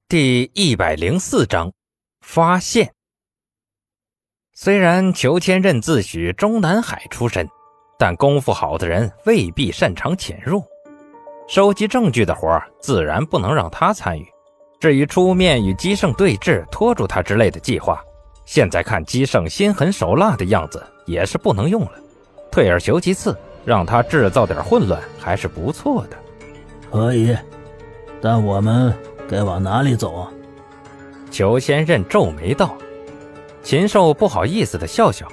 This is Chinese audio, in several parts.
第104章发现。虽然裘千仞自诩中南海出身，但功夫好的人未必擅长潜入。收集证据的活自然不能让他参与，至于出面与姬胜对峙拖住他之类的计划，现在看姬胜心狠手辣的样子也是不能用了。退而求其次，让他制造点混乱还是不错的。 可以，但我们该往哪里走啊？ 裘千仞皱眉道。禽兽不好意思地笑笑，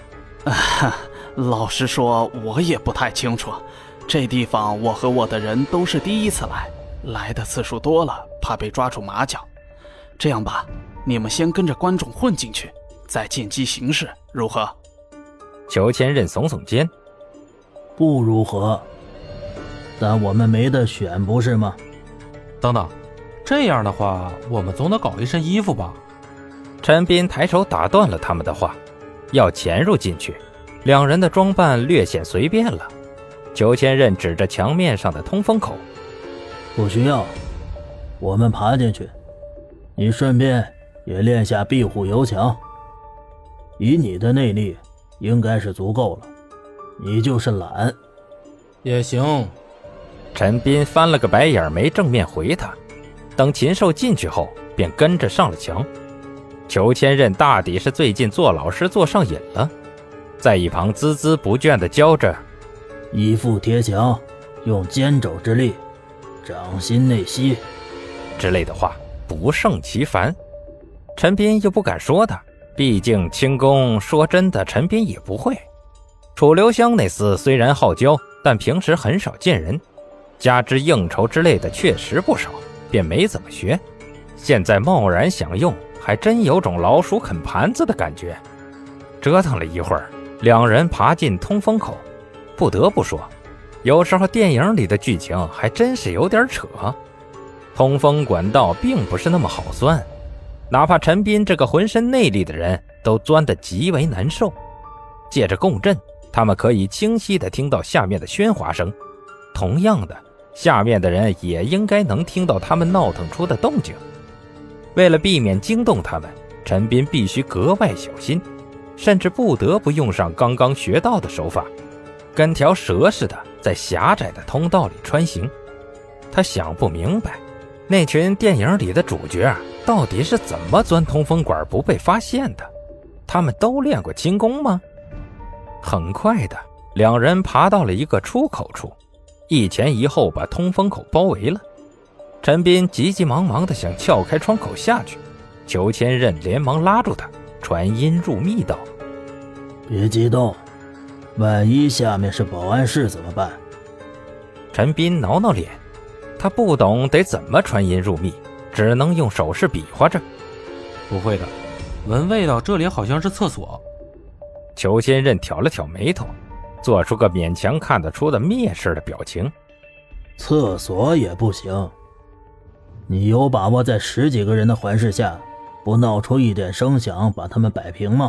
老实说我也不太清楚，这地方我和我的人都是第一次来的次数多了，怕被抓住马脚。这样吧，你们先跟着观众混进去，再见机行事，如何？ 裘千仞耸耸肩， 不如何，但我们没得选不是吗？ 等等，这样的话我们总得搞一身衣服吧。 陈斌抬手打断了他们的话，要潜入进去，两人的装扮略显随便了。裘千仞指着墙面上的通风口， 不需要，我们爬进去，你顺便也练下壁虎游墙，以你的内力应该是足够了，你就是懒。 也行。 陈斌翻了个白眼没正面回他，等禽兽进去后便跟着上了墙。裘千仞大抵是最近做老师做上瘾了，在一旁孜孜不倦地教着依附贴墙，用肩肘之力，掌心内吸之类的话，不胜其烦。陈斌又不敢说他，毕竟轻功说真的陈斌也不会。楚留香那厮虽然好教，但平时很少见人，加之应酬之类的确实不少，便没怎么学。现在贸然想用，还真有种老鼠啃盘子的感觉。折腾了一会儿，两人爬进通风口。不得不说，有时候电影里的剧情还真是有点扯。通风管道并不是那么好钻，哪怕陈斌这个浑身内力的人都钻得极为难受。借着共振，他们可以清晰地听到下面的喧哗声，同样的，下面的人也应该能听到他们闹腾出的动静。为了避免惊动他们，陈斌必须格外小心，甚至不得不用上刚刚学到的手法，跟条蛇似的在狭窄的通道里穿行。他想不明白，那群电影里的主角到底是怎么钻通风管不被发现的？他们都练过轻功吗？很快的，两人爬到了一个出口处，一前一后把通风口包围了。陈斌急急忙忙地想撬开窗口下去，裘千仞连忙拉住他，传音入密道： 别激动，万一下面是保安室怎么办？ 陈斌挠挠脸，他不懂得怎么传音入密，只能用手势比划着。 不会的，闻味道这里好像是厕所。 裘千仞挑了挑眉头，做出个勉强看得出的蔑视的表情。 厕所也不行，你有把握在10几个人的环视下，不闹出一点声响把他们摆平吗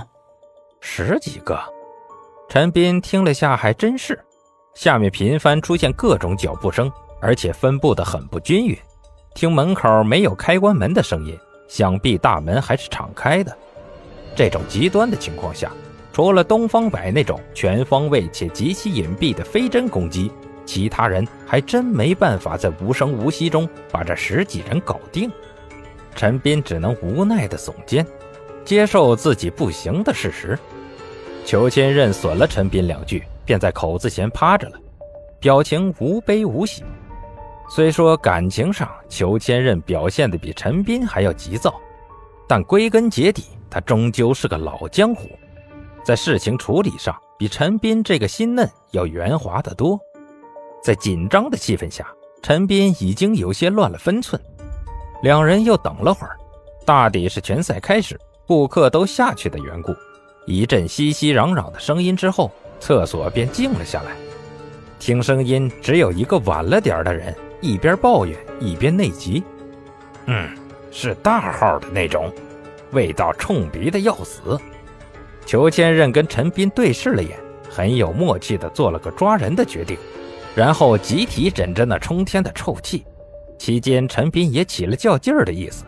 ？10几个？陈斌听了下，还真是。下面频繁出现各种脚步声，而且分布得很不均匀。听门口没有开关门的声音，想必大门还是敞开的。这种极端的情况下，除了东方白那种全方位且极其隐蔽的非真攻击，其他人还真没办法在无声无息中把这10几人搞定。陈斌只能无奈地耸肩，接受自己不行的事实。裘千仞损了陈斌2句，便在口子前趴着了，表情无悲无喜。虽说感情上裘千仞表现得比陈斌还要急躁，但归根结底他终究是个老江湖，在事情处理上比陈斌这个新嫩要圆滑得多。在紧张的气氛下，陈斌已经有些乱了分寸。两人又等了会儿，大抵是拳赛开始，顾客都下去的缘故，一阵熙熙攘攘的声音之后，厕所便静了下来。听声音只有一个晚了点的人一边抱怨一边内急：是大号的那种，味道冲鼻的要死。裘千仞跟陈斌对视了眼，很有默契地做了个抓人的决定，然后集体忍着那冲天的臭气。期间陈斌也起了较劲儿的意思，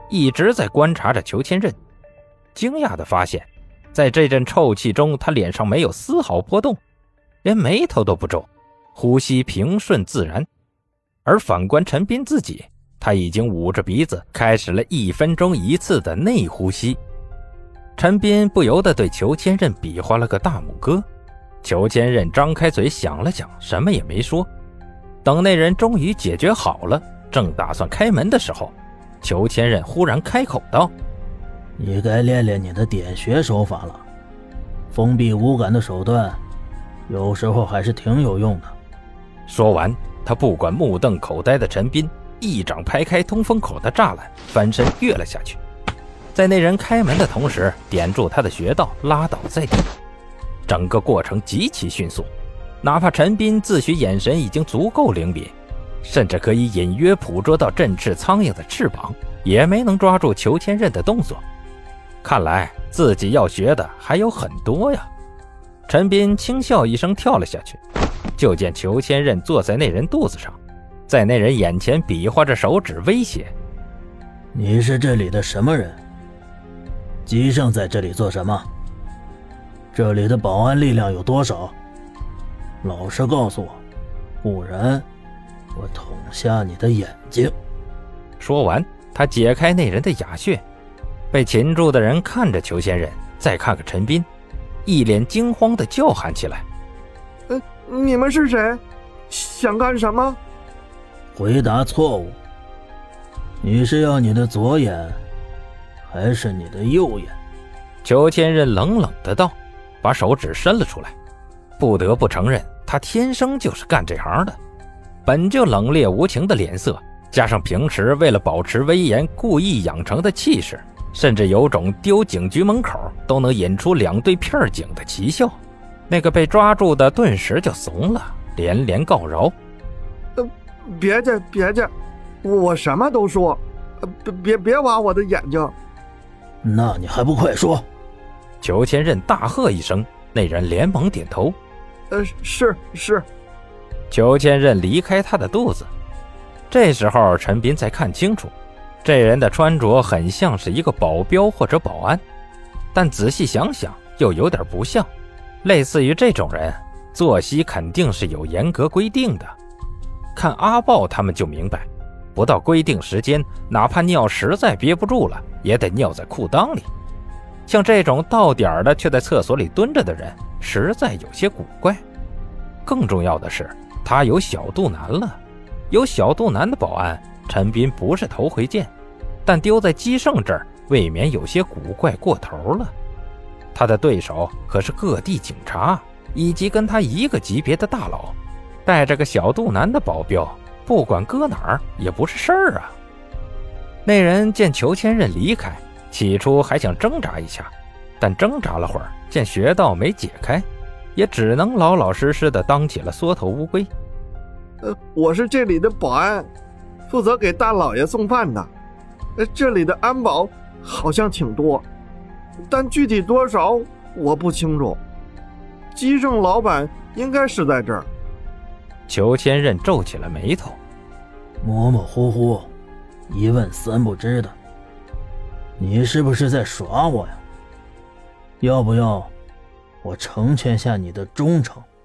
一直在观察着裘千仞，惊讶地发现，在这阵臭气中，他脸上没有丝毫波动，连眉头都不皱，呼吸平顺自然。而反观陈斌自己，他已经捂着鼻子开始了1分钟1次的内呼吸。陈斌不由得对裘千仞比划了个大拇哥。裘千仞张开嘴想了想，什么也没说。等那人终于解决好了，正打算开门的时候，裘千仞忽然开口道： 你该练练你的点穴手法了，封闭五感的手段有时候还是挺有用的。 说完，他不管目瞪口呆的陈斌，一掌拍开通风口的栅栏，翻身跃了下去，在那人开门的同时点住他的穴道，拉倒在地。整个过程极其迅速，哪怕陈斌自诩眼神已经足够灵敏，甚至可以隐约捕捉到振翅苍蝇的翅膀，也没能抓住裘千仞的动作。看来自己要学的还有很多呀。陈斌轻笑一声跳了下去，就见裘千仞坐在那人肚子上，在那人眼前比划着手指威胁： 你是这里的什么人？姬胜在这里做什么？这里的保安力量有多少？老实告诉我，不然我捅瞎你的眼睛。 说完，他解开那人的哑穴。被擒住的人看着裘千仞，再看看陈斌，一脸惊慌地叫喊起来： 你们是谁？想干什么？ 回答错误。你是要你的左眼还是你的右眼？ 裘千仞冷冷地道，把手指伸了出来。不得不承认，他天生就是干这行的。本就冷冽无情的脸色，加上平时为了保持威严故意养成的气势，甚至有种丢警局门口都能引出2队片警的奇效。那个被抓住的顿时就怂了，连连告饶： 别介，我什么都说，别挖我的眼睛。 那你还不快说！ 裘千仞大喝一声，那人连忙点头： 是。 裘千仞离开他的肚子。这时候陈斌才看清楚，这人的穿着很像是一个保镖或者保安，但仔细想想又有点不像。类似于这种人，作息肯定是有严格规定的。看阿豹他们就明白，不到规定时间，哪怕尿实在憋不住了，也得尿在裤裆里。像这种到点的却在厕所里蹲着的人，实在有些古怪。更重要的是，他有小肚腩了。有小肚腩的保安，陈斌不是头回见，但丢在姬胜这儿，未免有些古怪过头了。他的对手可是各地警察，以及跟他一个级别的大佬，带着个小肚腩的保镖，不管搁哪儿也不是事儿啊。那人见裘千仞离开，起初还想挣扎一下，但挣扎了会儿，见穴道没解开，也只能老老实实的当起了缩头乌龟。 我是这里的保安，负责给大老爷送饭的。这里的安保好像挺多，但具体多少我不清楚。姬胜老板应该是在这儿。 裘千仞皱起了眉头， 模模糊糊，一问三不知的。你是不是在耍我呀？要不要我成全下你的忠诚？